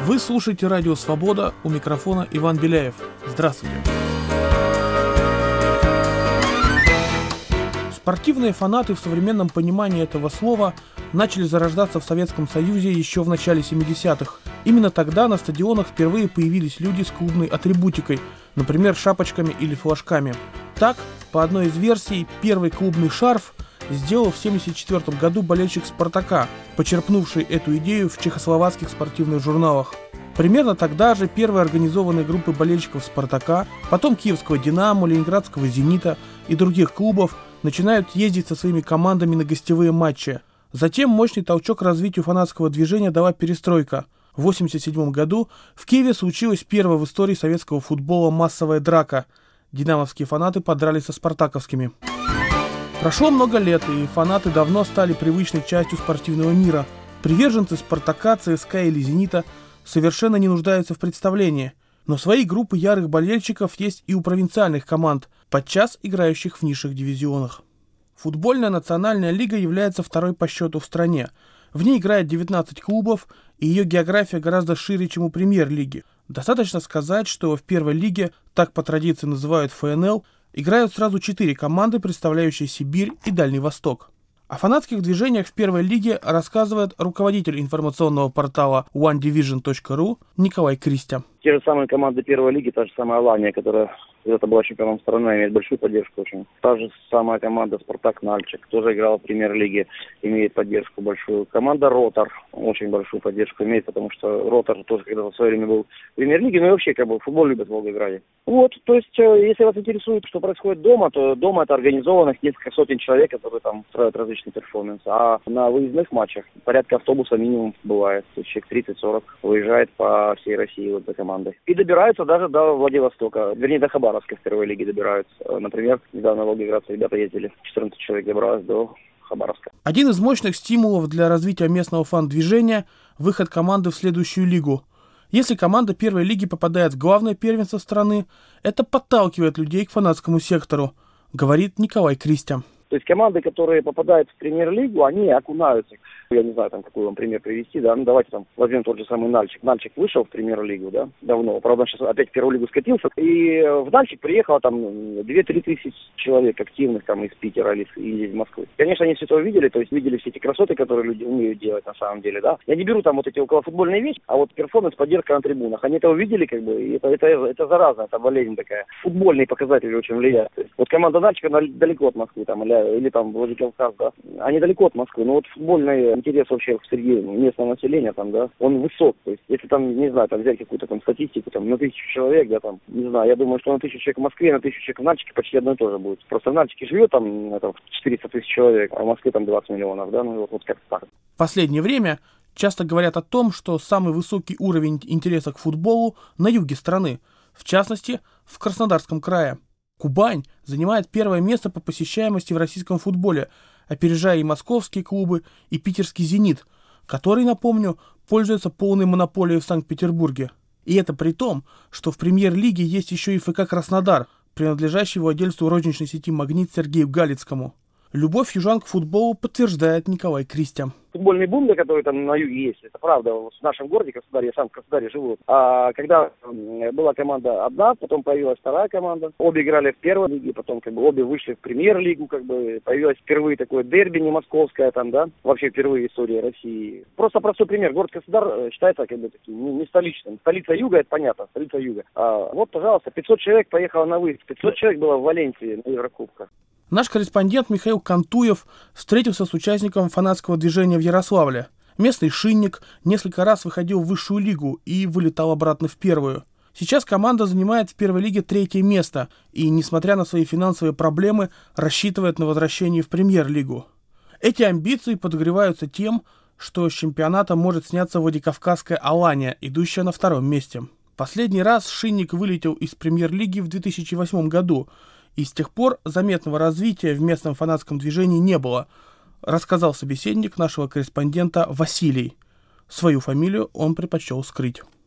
Вы слушаете Радио Свобода, у микрофона Иван Беляев. Здравствуйте. Спортивные фанаты в современном понимании этого слова начали зарождаться в Советском Союзе еще в начале 70-х. Именно тогда на стадионах впервые появились люди с клубной атрибутикой, например, шапочками или флажками. Так, по одной из версий, первый клубный шарф сделал в 1974 году болельщик «Спартака», почерпнувший эту идею в чехословацких спортивных журналах. Примерно тогда же первые организованные группы болельщиков «Спартака», потом киевского «Динамо», ленинградского «Зенита» и других клубов начинают ездить со своими командами на гостевые матчи. Затем мощный толчок развитию фанатского движения дала перестройка. В 1987 году в Киеве случилась первая в истории советского футбола массовая драка. Динамовские фанаты подрались со спартаковскими. Прошло много лет, и фанаты давно стали привычной частью спортивного мира. Приверженцы «Спартака», ЦСКА или «Зенита» совершенно не нуждаются в представлении. Но свои группы ярых болельщиков есть и у провинциальных команд, подчас играющих в низших дивизионах. Футбольная национальная лига является второй по счету в стране. В ней играет 19 клубов, и ее география гораздо шире, чем у премьер-лиги. Достаточно сказать, что в первой лиге, так по традиции называют ФНЛ, играют сразу 4 команды, представляющие Сибирь и Дальний Восток. О фанатских движениях в первой лиге рассказывает руководитель информационного портала onedivision.ru Николай Кристя. Те же самые команды первой лиги, та же самая Алания, которая когда-то была чемпионом страны, имеет большую поддержку очень. Та же самая команда «Спартак» Нальчик тоже играла в премьер-лиге, имеет поддержку большую. Команда «Ротор» очень большую поддержку имеет, потому что «Ротор» тоже когда-то в свое время был в премьер-лиге, но и вообще футбол любят в Волгограде. Вот, то есть, если вас интересует, что происходит дома, то дома это организованных несколько сотен человек, которые там устраивают различные перформансы. А на выездных матчах порядка автобуса минимум бывает. То есть человек 30-40 выезжает по всей России вот за командой. И добираются даже до Владивостока, вернее до Хабаровска в первой лиге добираются. Например, недавно волгоградцы ребята ездили, 14 человек добралось до Хабаровска. Один из мощных стимулов для развития местного фан-движения – выход команды в следующую лигу. Если команда первой лиги попадает в главное первенство страны, это подталкивает людей к фанатскому сектору, говорит Николай Кристя. То есть команды, которые попадают в премьер-лигу, они окунаются. Я не знаю, какой вам пример привести, да. Ну, давайте возьмем тот же самый Нальчик. Нальчик вышел в премьер-лигу, да, давно. Правда, он сейчас опять в первую лигу скатился. И в Нальчик приехало там 2-3 тысячи человек активных там из Питера или из Москвы. Конечно, они все это увидели, то есть видели все эти красоты, которые люди умеют делать на самом деле, да. Я не беру там вот эти околофутбольные вещи, а вот перформанс, поддержка на трибунах. Они это увидели, и это заразно, это болезнь такая. Футбольные показатели очень влияют. Вот команда Нальчика далеко от Москвы, там, или там Владикавказ, да. Они далеко от Москвы, но вот футбольный интерес вообще среди местного населения там, да, он высок. То есть, если там, не знаю, там взять какую-то там статистику, там, на 1000 человек, да, там, не знаю, я думаю, что на 1000 человек в Москве, на 1000 человек в Нальчике почти одно и то же будет. Просто в Нальчике живет там 400 тысяч человек, а в Москве там 20 миллионов, да, ну вот как-то так. В последнее время часто говорят о том, что самый высокий уровень интереса к футболу на юге страны, в частности, в Краснодарском крае. Кубань занимает первое место по посещаемости в российском футболе, опережая и московские клубы, и питерский «Зенит», который, напомню, пользуется полной монополией в Санкт-Петербурге. И это при том, что в премьер-лиге есть еще и ФК «Краснодар», принадлежащий владельцу розничной сети «Магнит» Сергею Галицкому. Любовь южан к футболу подтверждает Николай Кристя. Футбольный бум, который там на юге есть, это правда, в нашем городе Краснодаре, я сам в Краснодаре живу. А когда была команда одна, потом появилась вторая команда, обе играли в первой лиге, потом обе вышли в премьер-лигу, появилось впервые такое дерби не московское там, да, вообще впервые в истории России. Просто простой пример, город Краснодар считается таким не столичным. Столица юга, это понятно, столица юга. А вот, пожалуйста, 500 человек поехало на выезд, 500 человек было в Валенсии на Еврокубках. Наш корреспондент Михаил Кантуев встретился с участником фанатского движения в Ярославле. Местный шинник несколько раз выходил в высшую лигу и вылетал обратно в первую. Сейчас команда занимает в первой лиге 3-е место и, несмотря на свои финансовые проблемы, рассчитывает на возвращение в премьер-лигу. Эти амбиции подогреваются тем, что с чемпионата может сняться Владикавказская Алания, идущая на 2-м месте. Последний раз шинник вылетел из премьер-лиги в 2008 году, и с тех пор заметного развития в местном фанатском движении не было, рассказал собеседник нашего корреспондента Василий. Свою фамилию он предпочел скрыть.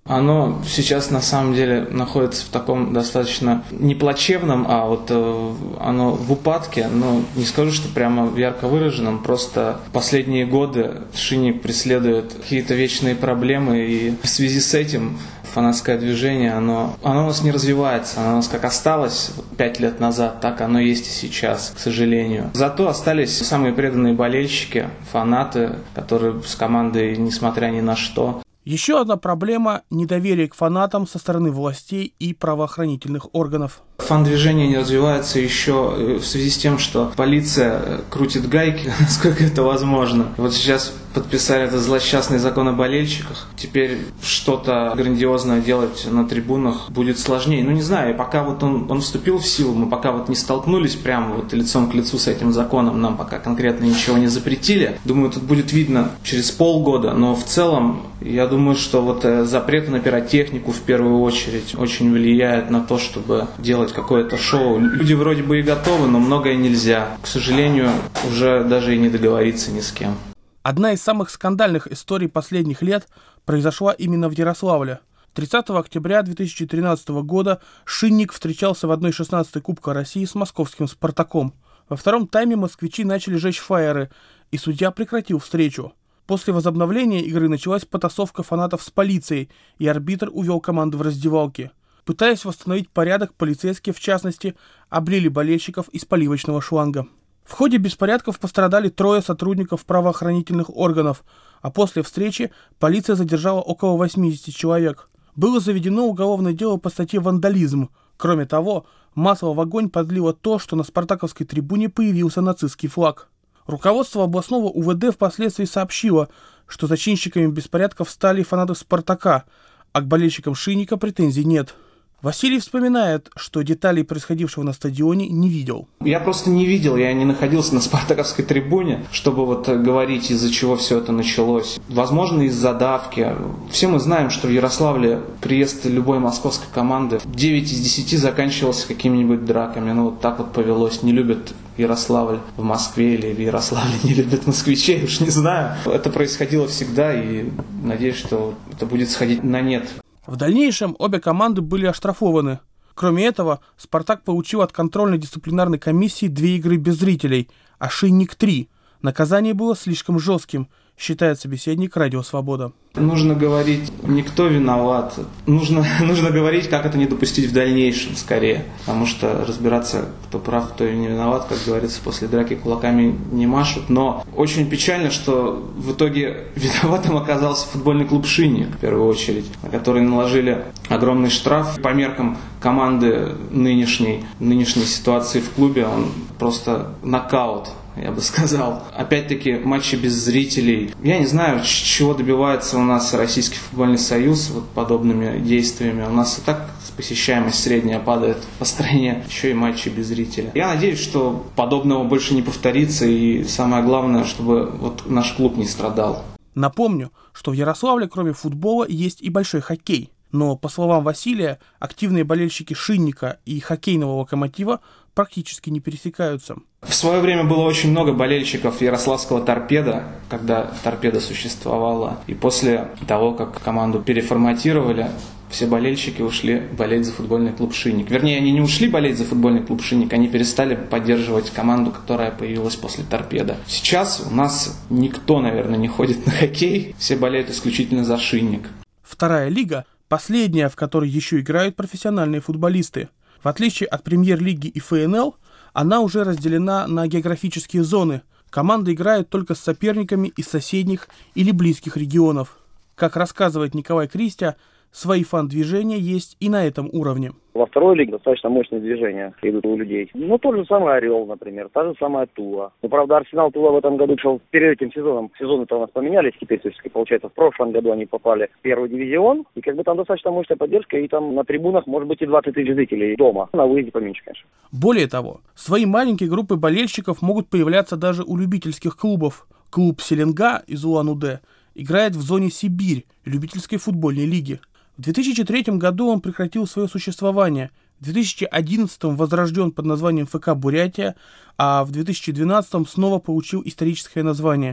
Оно сейчас на самом деле находится в таком достаточно не плачевном, а вот оно в упадке, но не скажу, что прямо ярко выраженном, просто последние годы Шинник преследует какие-то вечные проблемы, и в связи с этим фанатское движение, оно у нас не развивается, оно у нас как осталось 5 лет назад, так оно есть и сейчас, к сожалению. Зато остались самые преданные болельщики, фанаты, которые с командой, несмотря ни на что. Еще одна проблема – недоверие к фанатам со стороны властей и правоохранительных органов. Фан-движение не развивается еще в связи с тем, что полиция крутит гайки, насколько это возможно. Вот сейчас подписали этот злосчастный закон о болельщиках. Теперь что-то грандиозное делать на трибунах будет сложнее. Ну, не знаю, пока вот он вступил в силу, мы пока вот не столкнулись прямо вот лицом к лицу с этим законом, нам пока конкретно ничего не запретили. Думаю, тут будет видно через полгода, но в целом я думаю, что вот запреты на пиротехнику в первую очередь очень влияют на то, чтобы делать какое-то шоу. Люди вроде бы и готовы, но многое нельзя. К сожалению, уже даже и не договориться ни с кем. Одна из самых скандальных историй последних лет произошла именно в Ярославле. 30 октября 2013 года Шинник встречался в 1/16 Кубка России с московским «Спартаком». Во втором тайме москвичи начали жечь фаеры, и судья прекратил встречу. После возобновления игры началась потасовка фанатов с полицией, и арбитр увел команду в раздевалки. Пытаясь восстановить порядок, полицейские, в частности, облили болельщиков из поливочного шланга. В ходе беспорядков пострадали 3 сотрудников правоохранительных органов, а после встречи полиция задержала около 80 человек. Было заведено уголовное дело по статье «Вандализм». Кроме того, масло в огонь подлило то, что на спартаковской трибуне появился нацистский флаг. Руководство областного УВД впоследствии сообщило, что зачинщиками беспорядков стали фанаты «Спартака», а к болельщикам Шинника претензий нет. Василий вспоминает, что деталей происходившего на стадионе не видел. Я просто не видел, я не находился на спартаковской трибуне, чтобы вот говорить, из-за чего все это началось. Возможно, из-за давки. Все мы знаем, что в Ярославле приезд любой московской команды 9 из 10 заканчивался какими-нибудь драками. Ну вот так вот повелось. Не любят Ярославль в Москве или в Ярославле не любят москвичей, уж не знаю. Это происходило всегда, и надеюсь, что это будет сходить на нет. В дальнейшем обе команды были оштрафованы. Кроме этого, «Спартак» получил от контрольной дисциплинарной комиссии 2 игры без зрителей, а «Шинник» 3. Наказание было слишком жестким, считает собеседник «Радио Свобода». Нужно говорить, никто виноват. Нужно говорить, как это не допустить в дальнейшем, скорее. Потому что разбираться, кто прав, кто не виноват, как говорится, после драки кулаками не машут. Но очень печально, что в итоге виноватым оказался футбольный клуб «Шинник», в первую очередь, на который наложили огромный штраф. По меркам команды нынешней ситуации в клубе он просто нокаут, я бы сказал. Опять-таки, матчи без зрителей. Я не знаю, чего добивается у нас Российский футбольный союз вот подобными действиями. У нас и так посещаемость средняя падает по стране, еще и матчи без зрителей. Я надеюсь, что подобного больше не повторится, и самое главное, чтобы вот наш клуб не страдал. Напомню, что в Ярославле кроме футбола есть и большой хоккей. Но, по словам Василия, активные болельщики «Шинника» и хоккейного «Локомотива» практически не пересекаются. В свое время было очень много болельщиков ярославского «Торпедо», когда «Торпедо» существовало. И после того, как команду переформатировали, все болельщики ушли болеть за футбольный клуб «Шинник». Вернее, они не ушли болеть за футбольный клуб «Шинник», они перестали поддерживать команду, которая появилась после «Торпедо». Сейчас у нас никто, наверное, не ходит на хоккей, все болеют исключительно за «Шинник». Вторая лига – последняя, в которой еще играют профессиональные футболисты. В отличие от премьер-лиги и ФНЛ, она уже разделена на географические зоны. Команды играют только с соперниками из соседних или близких регионов. Как рассказывает Николай Кристя, свои фан-движения есть и на этом уровне. Во второй лиге достаточно мощные движения идут у людей. Ну, тот же самый «Орел», например, та же самая «Тула». Ну, правда, «Арсенал», «Тула» в этом году шел перед этим сезоном. Сезоны-то у нас поменялись теперь, то есть, получается, в прошлом году они попали в первый дивизион, и как бы там достаточно мощная поддержка, и там на трибунах может быть и 20 тысяч зрителей дома. На выезде поменьше, конечно. Более того, свои маленькие группы болельщиков могут появляться даже у любительских клубов. Клуб «Селенга» из Улан-Удэ играет в зоне «Сибирь» любительской футбольной лиги. В 2003 году он прекратил свое существование, в 2011 возрожден под названием ФК «Бурятия», а в 2012 снова получил историческое название.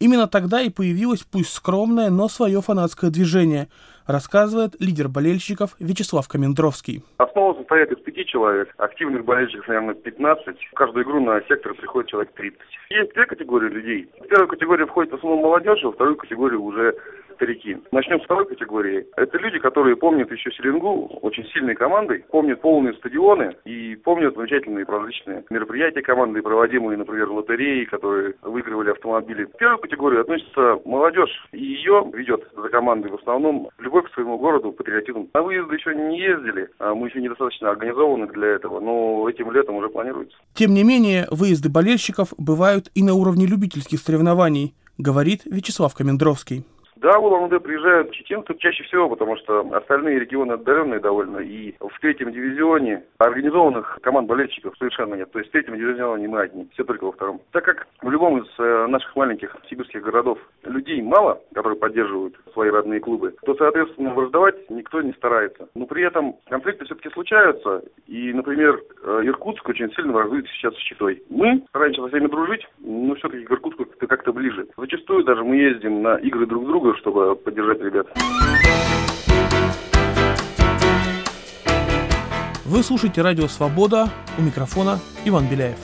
Именно тогда и появилось пусть скромное, но свое фанатское движение, рассказывает лидер болельщиков Вячеслав Комендровский. Основа состоит из 5 человек, активных болельщиков, наверное, 15. В каждую игру на сектор приходит человек 30. Есть 2 категории людей. В первую категорию входит в основном молодежь, а во вторую категорию уже старики. Начнем с второй категории. Это люди, которые помнят еще Селенгу, очень сильной командой, помнят полные стадионы и помнят замечательные различные мероприятия команды, проводимые, например, лотереи, которые выигрывали автомобили. В первую категорию относится молодежь, и ее ведет за командой в основном любовь к своему городу, патриотизм. На выезды еще не ездили, мы еще недостаточно организованы для этого, но этим летом уже планируется. Тем не менее, выезды болельщиков бывают и на уровне любительских соревнований, говорит Вячеслав Комендровский. Да, в Улан-Удэ приезжают чеченцы чаще всего, потому что остальные регионы отдаленные довольно, и в 3-м дивизионе организованных команд болельщиков совершенно нет. То есть в 3-м дивизионе мы одни, все только во 2-м. Так как в любом из наших маленьких сибирских городов людей мало, которые поддерживают свои родные клубы, то, соответственно, враждовать никто не старается. Но при этом конфликты все-таки случаются, и, например, Иркутск очень сильно враждует сейчас с Читой. Мы стараемся со всеми дружить, но все-таки к Иркутску как-то ближе. Зачастую даже мы ездим на игры друг друга, чтобы поддержать ребят. Вы слушаете радио «Свобода», у микрофона Иван Беляев.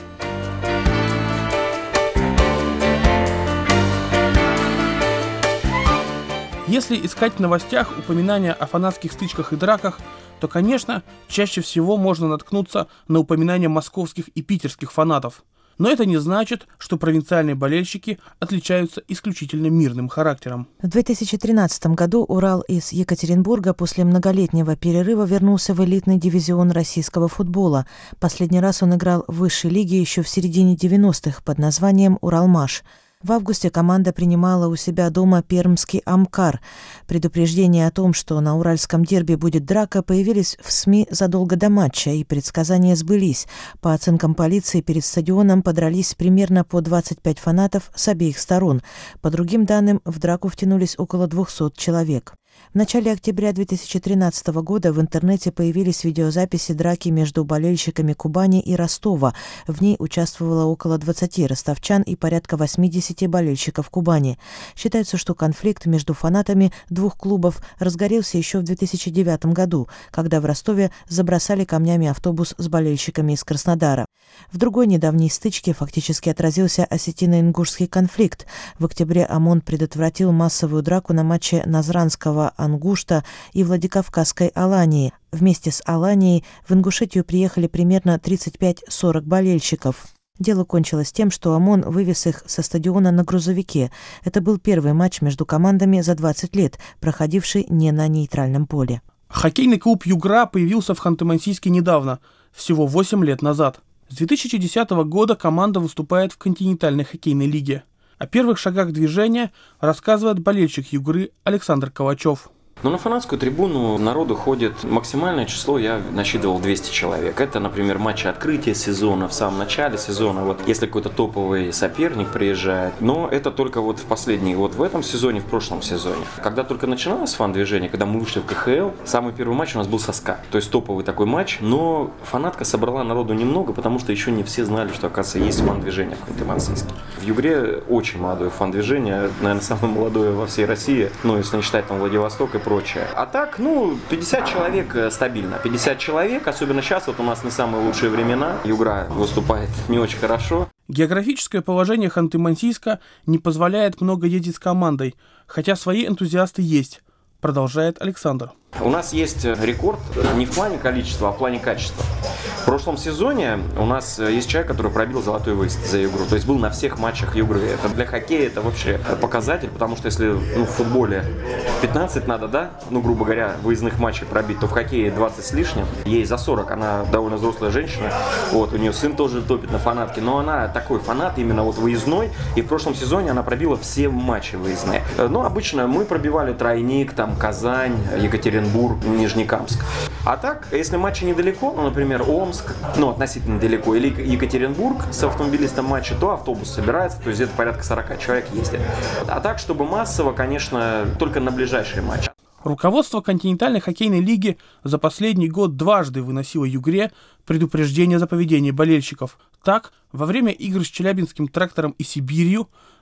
Если искать в новостях упоминания о фанатских стычках и драках, то, конечно, чаще всего можно наткнуться на упоминания московских и питерских фанатов. Но это не значит, что провинциальные болельщики отличаются исключительно мирным характером. В 2013 году Урал из Екатеринбурга после многолетнего перерыва вернулся в элитный дивизион российского футбола. Последний раз он играл в высшей лиге еще в середине 90-х под названием «Уралмаш». В августе команда принимала у себя дома пермский «Амкар». Предупреждения о том, что на уральском дерби будет драка, появились в СМИ задолго до матча, и предсказания сбылись. По оценкам полиции, перед стадионом подрались примерно по 25 фанатов с обеих сторон. По другим данным, в драку втянулись около 200 человек. В начале октября 2013 года в интернете появились видеозаписи драки между болельщиками Кубани и Ростова. В ней участвовало около 20 ростовчан и порядка 80 болельщиков Кубани. Считается, что конфликт между фанатами 2 клубов разгорелся еще в 2009 году, когда в Ростове забросали камнями автобус с болельщиками из Краснодара. В другой недавней стычке фактически отразился осетино-ингушский конфликт. В октябре ОМОН предотвратил массовую драку на матче Назранского Ангушта и Владикавказской Алании. Вместе с Аланией в Ингушетию приехали примерно 35-40 болельщиков. Дело кончилось тем, что ОМОН вывез их со стадиона на грузовике. Это был первый матч между командами за 20 лет, проходивший не на нейтральном поле. Хоккейный клуб «Югра» появился в Ханты-Мансийске недавно, всего 8 лет назад. С 2010 года команда выступает в континентальной хоккейной лиге. О первых шагах движения рассказывает болельщик «Югры» Александр Ковачев. Но на фанатскую трибуну народу ходит максимальное число, я насчитывал 200 человек. Это, например, матчи открытия сезона, в самом начале сезона, вот если какой-то топовый соперник приезжает. Но это только вот в последний, вот в этом сезоне, в прошлом сезоне. Когда только начиналось фан-движение, когда мы вышли в КХЛ, самый первый матч у нас был со СКА. То есть топовый такой матч, но фанатка собрала народу немного, потому что еще не все знали, что, оказывается, есть фан-движение в Ханты-Мансийске. В Югре очень молодое фан-движение, наверное, самое молодое во всей России, ну, если не считать там Владивосток и прочее. А так, 50 человек стабильно. 50 человек, особенно сейчас, вот у нас не самые лучшие времена. Югра выступает не очень хорошо. Географическое положение Ханты-Мансийска не позволяет много ездить с командой, хотя свои энтузиасты есть, продолжает Александр. У нас есть рекорд не в плане количества, а в плане качества. В прошлом сезоне у нас есть человек, который пробил золотой выезд за Югру. То есть был на всех матчах Югры. Это для хоккея это вообще показатель, потому что если в футболе 15 надо, да, грубо говоря, выездных матчей пробить, то в хоккее 20 с лишним. Ей за 40, она довольно взрослая женщина. Вот, у нее сын тоже топит на фанатке, но она такой фанат именно вот выездной. И в прошлом сезоне она пробила все матчи выездные. Но обычно мы пробивали тройник, там Казань, Екатеринбург, Нижнекамск. А так, если матчи недалеко, например, Омск, относительно далеко, или Екатеринбург с автомобилистом матча, то автобус собирается, то есть где-то порядка 40 человек ездит. А так, чтобы массово, конечно, только на ближайшие матчи. Руководство континентальной хоккейной лиги за последний год дважды выносило Югре предупреждение за поведение болельщиков. Так, во время игр с Челябинским Трактором и Сибирью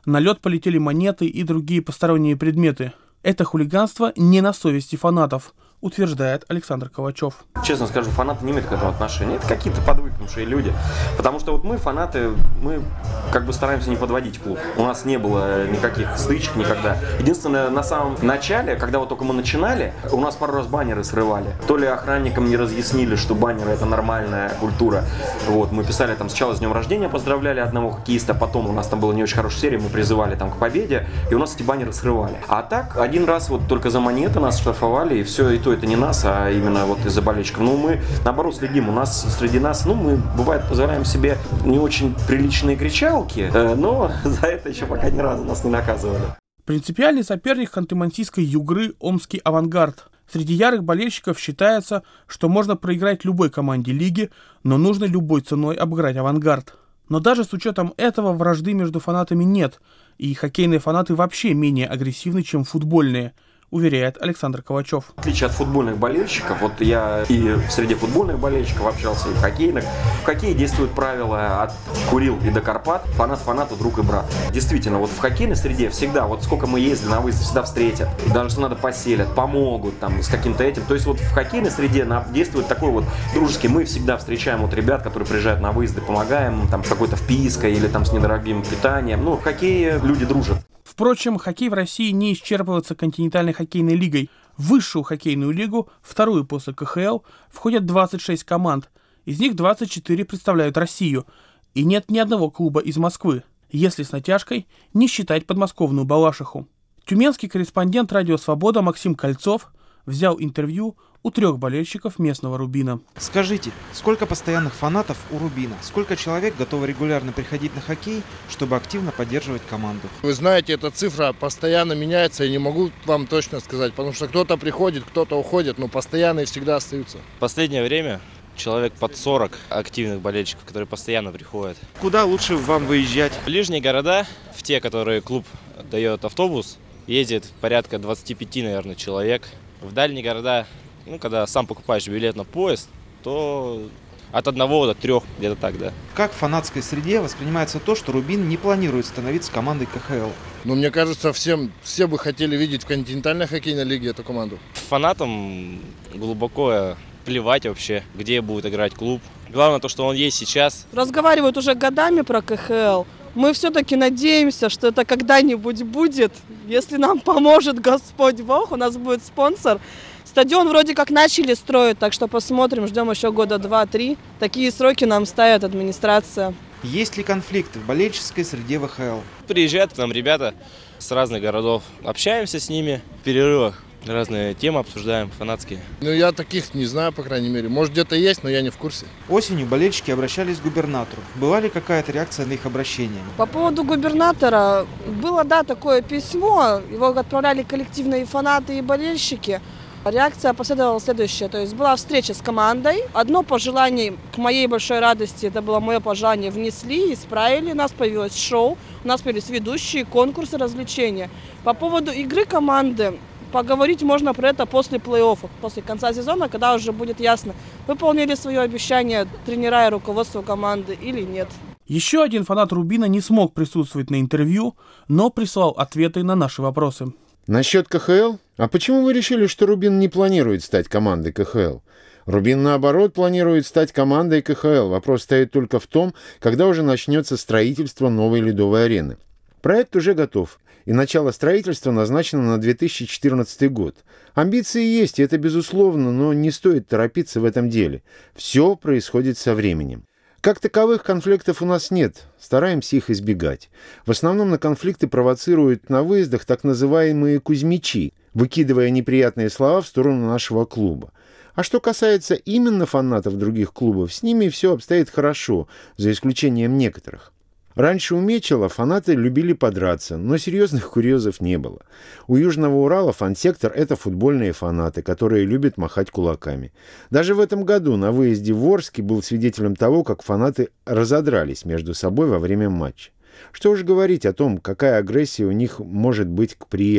На лед полетели монеты и другие посторонние предметы. Это хулиганство не на совести фанатов, утверждает Александр Ковачев. Честно скажу, фанаты не имеют к этому отношения. Это какие-то подвыпившие люди. Потому что вот мы, фанаты, мы как бы стараемся не подводить клуб. У нас не было никаких стычек никогда. Единственное, на самом начале, когда вот только мы начинали, у нас пару раз баннеры срывали. То ли охранникам не разъяснили, что баннеры — это нормальная культура. Вот, мы писали там сначала с днем рождения, поздравляли одного хоккеиста, потом у нас там была не очень хорошая серия, мы призывали там к победе, и у нас эти баннеры срывали. А так, один раз вот только за монеты нас штрафовали, и все, и то это не нас, а именно вот из-за болельщиков. Ну, мы, наоборот, следим. У нас, среди нас, мы, бывает, позволяем себе не очень приличные кричалки, но за это еще пока ни разу нас не наказывали. Принципиальный соперник ханты-мансийской Югры — омский «Авангард». Среди ярых болельщиков считается, что можно проиграть любой команде лиги, но нужно любой ценой обыграть «Авангард». Но даже с учетом этого вражды между фанатами нет, и хоккейные фанаты вообще менее агрессивны, чем футбольные, уверяет Александр Ковачев. В отличие от футбольных болельщиков, вот я и среди футбольных болельщиков общался, и хоккейных. В хоккее действуют правила от Курил и до Карпат. Фанат фанату, друг и брат. Действительно, вот в хоккейной среде всегда, вот сколько мы ездили на выезд, всегда встретят. Даже если надо, поселят, помогут там с каким-то этим. То есть вот в хоккейной среде действует такой вот дружеский. Мы всегда встречаем вот ребят, которые приезжают на выезды, помогаем им там с какой-то впиской или там с недорогим питанием. Ну, в хоккее люди дружат. Впрочем, хоккей в России не исчерпывается континентальной хоккейной лигой. В высшую хоккейную лигу, вторую после КХЛ, входят 26 команд. Из них 24 представляют Россию. И нет ни одного клуба из Москвы, если с натяжкой не считать подмосковную Балашиху. Тюменский корреспондент «Радио Свобода» Максим Кольцов взял интервью у 3 болельщиков местного «Рубина». Скажите, сколько постоянных фанатов у «Рубина»? Сколько человек готовы регулярно приходить на хоккей, чтобы активно поддерживать команду? Вы знаете, эта цифра постоянно меняется, я не могу вам точно сказать, потому что кто-то приходит, кто-то уходит, но постоянные всегда остаются. В последнее время человек под 40 активных болельщиков, которые постоянно приходят. Куда лучше вам выезжать? В ближние города, в те, которые клуб дает автобус, ездит порядка 25, наверное, человек. В дальние города, когда сам покупаешь билет на поезд, то от 1 до 3, где-то так, да. Как в фанатской среде воспринимается то, что «Рубин» не планирует становиться командой КХЛ? Но мне кажется, все бы хотели видеть в континентальной хоккейной лиге эту команду. Фанатам глубоко плевать вообще, где будет играть клуб. Главное то, что он есть сейчас. Разговаривают уже годами про КХЛ. Мы все-таки надеемся, что это когда-нибудь будет. Если нам поможет Господь Бог, у нас будет спонсор. Стадион вроде как начали строить, так что посмотрим, ждем еще года 2-3. Такие сроки нам ставит администрация. Есть ли конфликты в болельческой среде ВХЛ? Приезжают к нам ребята с разных городов. Общаемся с ними в перерывах. Разные темы обсуждаем, фанатские. Я таких не знаю, по крайней мере. Может, где-то есть, но я не в курсе. Осенью болельщики обращались к губернатору. Была ли какая-то реакция на их обращение? По поводу губернатора, было, такое письмо. Его отправляли коллективные фанаты и болельщики. Реакция последовала следующая. То есть была встреча с командой. Одно пожелание, к моей большой радости, это было мое пожелание, внесли, исправили. У нас появилось шоу, у нас появились ведущие, конкурсы, развлечения. По поводу игры команды, поговорить можно про это после плей-оффа, после конца сезона, когда уже будет ясно, выполнили свое обещание тренера и руководство команды или нет. Еще один фанат «Рубина» не смог присутствовать на интервью, но прислал ответы на наши вопросы. Насчет КХЛ? А почему вы решили, что «Рубин» не планирует стать командой КХЛ? «Рубин», наоборот, планирует стать командой КХЛ. Вопрос стоит только в том, когда уже начнется строительство новой ледовой арены. Проект уже готов, и начало строительства назначено на 2014 год. Амбиции есть, и это безусловно, но не стоит торопиться в этом деле. Все происходит со временем. Как таковых конфликтов у нас нет, стараемся их избегать. В основном на конфликты провоцируют на выездах так называемые «кузьмичи», выкидывая неприятные слова в сторону нашего клуба. А что касается именно фанатов других клубов, с ними все обстоит хорошо, за исключением некоторых. Раньше у Мечела фанаты любили подраться, но серьезных курьезов не было. У Южного Урала фан-сектор – это футбольные фанаты, которые любят махать кулаками. Даже в этом году на выезде в Орске был свидетелем того, как фанаты разодрались между собой во время матча. Что уж говорить о том, какая агрессия у них может быть к приезжим.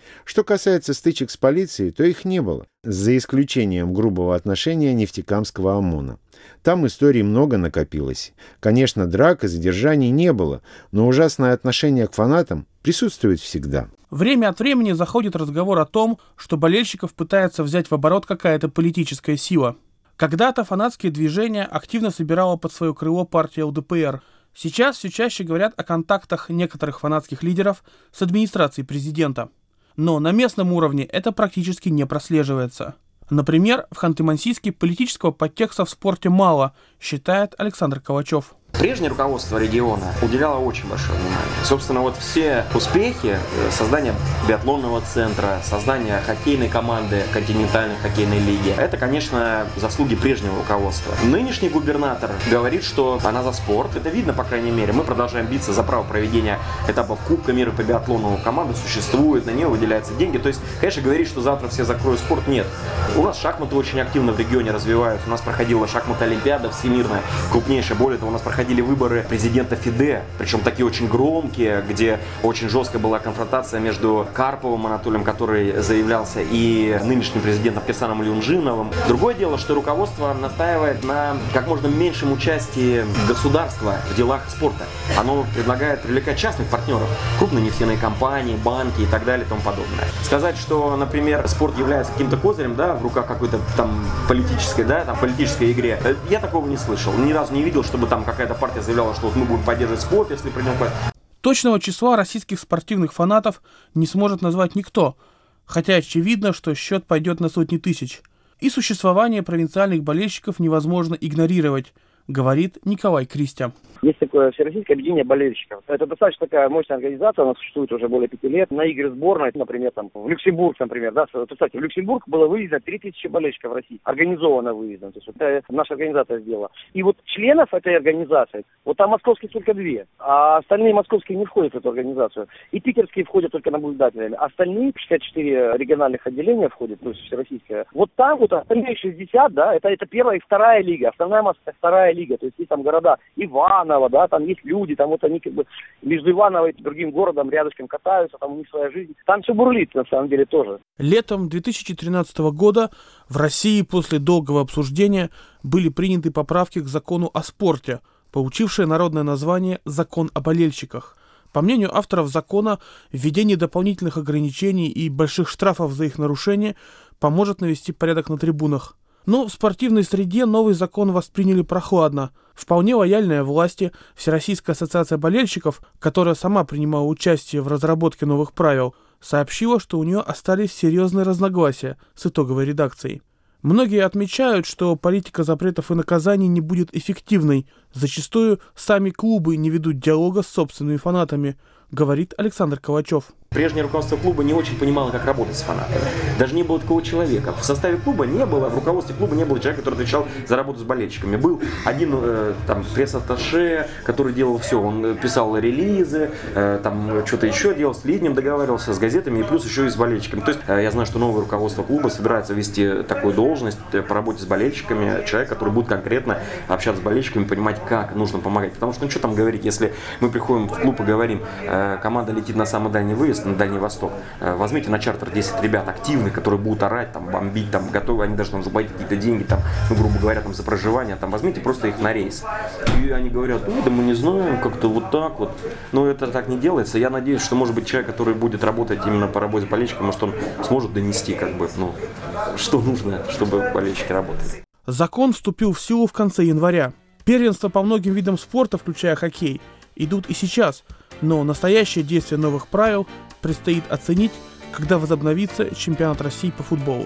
Что касается стычек с полицией, то их не было, за исключением грубого отношения нефтекамского ОМОНа. Там историй много накопилось. Конечно, драк и задержаний не было, но ужасное отношение к фанатам присутствует всегда. Время от времени заходит разговор о том, что болельщиков пытается взять в оборот какая-то политическая сила. Когда-то фанатские движения активно собирала под свое крыло партия ЛДПР. Сейчас все чаще говорят о контактах некоторых фанатских лидеров с администрацией президента. Но на местном уровне это практически не прослеживается. Например, в Ханты-Мансийске политического подтекста в спорте мало, считает Александр Калачев. Прежнее руководство региона уделяло очень большое внимание. Собственно, вот все успехи создания биатлонного центра, создания хоккейной команды континентальной хоккейной лиги, это, конечно, заслуги прежнего руководства. Нынешний губернатор говорит, что она за спорт. Это видно, по крайней мере. Мы продолжаем биться за право проведения этапов Кубка мира по биатлону. Команда существует, на нее выделяются деньги. То есть, конечно, говорить, что завтра все закроют спорт, нет. У нас шахматы очень активно в регионе развиваются. У нас проходила шахмат-олимпиада всемирная, крупнейшая. Более того, у нас проходили выборы президента ФИДЕ, причем такие очень громкие, где очень жесткая была конфронтация между Карповым Анатолием, который заявлялся, и нынешним президентом Кирсаном Ильюнжиновым. Другое дело, что руководство настаивает на как можно меньшем участии государства в делах спорта. Оно предлагает привлекать частных партнеров, крупные нефтяные компании, банки и так далее и тому подобное. Сказать, что, например, спорт является каким-то козырем, да, в руках какой-то там политической, да, там политической игре, я такого не слышал. Ни разу не видел, чтобы там какая-то партия заявляла, что вот мы будем поддерживать спорт, если придем. Точного числа российских спортивных фанатов не сможет назвать никто, хотя очевидно, что счет пойдет на сотни тысяч. И существование провинциальных болельщиков невозможно игнорировать, говорит Николай Кристя. Есть такое Всероссийское объединение болельщиков. Это достаточно такая мощная организация, она существует уже более 5 лет. На игры сборной, например, там, в Люксембург, например, да, кстати, в Люксембург было вывезено 3000 болельщиков в России. Организованно вывезено. То есть это наша организация сделала. И вот членов этой организации, вот там московских только 2, а остальные московские не входят в эту организацию. И питерские входят только наблюдателями. Остальные 64 региональных отделения входят, то есть всероссийская. Вот там вот остальные 60, да, это первая и вторая лига. Основная масса вторая лига. То есть есть там города Иваново, да, там есть люди, там вот они как бы между Иваново и другим городом рядышком катаются, там у них своя жизнь. Там все бурлит, на самом деле, тоже. Летом 2013 года в России после долгого обсуждения были приняты поправки к закону о спорте, получившие народное название «Закон о болельщиках». По мнению авторов закона, введение дополнительных ограничений и больших штрафов за их нарушение поможет навести порядок на трибунах. Но в спортивной среде новый закон восприняли прохладно. Вполне лояльная власти Всероссийская ассоциация болельщиков, которая сама принимала участие в разработке новых правил, сообщила, что у нее остались серьезные разногласия с итоговой редакцией. Многие отмечают, что политика запретов и наказаний не будет эффективной. Зачастую сами клубы не ведут диалога с собственными фанатами, говорит Александр Калачев. Прежнее руководство клуба не очень понимало, как работать с фанатами. Даже не было такого человека. В составе клуба не было, в руководстве клуба не было человека, который отвечал за работу с болельщиками. Был один там пресс-атташе, который делал все. Он писал релизы, там что-то еще делал, с телевидением договаривался, с газетами и плюс еще и с болельщиками. То есть я знаю, что новое руководство клуба собирается вести такую должность по работе с болельщиками. Человек, который будет конкретно общаться с болельщиками, понимать, как нужно помогать. Потому что, ну что там говорить, если мы приходим в клуб и говорим, команда летит на самый дальний выезд, на Дальний Восток. Возьмите на чартер 10 ребят активных, которые будут орать, там, бомбить, там, готовы, они даже там заплатить какие-то деньги, там, ну, грубо говоря, там, за проживание, там, возьмите просто их на рейс. И они говорят, да мы не знаем, как-то вот так вот. Но это так не делается. Я надеюсь, что, может быть, человек, который будет работать именно по работе с болельщиками, может, он сможет донести, как бы, ну, что нужно, чтобы болельщики работали. Закон вступил в силу в конце января. Первенства по многим видам спорта, включая хоккей, идут и сейчас, но настоящее действие новых правил предстоит оценить, когда возобновится чемпионат России по футболу.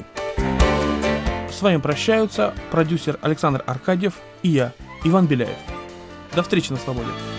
С вами прощаются продюсер Александр Аркадьев и я, Иван Беляев. До встречи на свободе.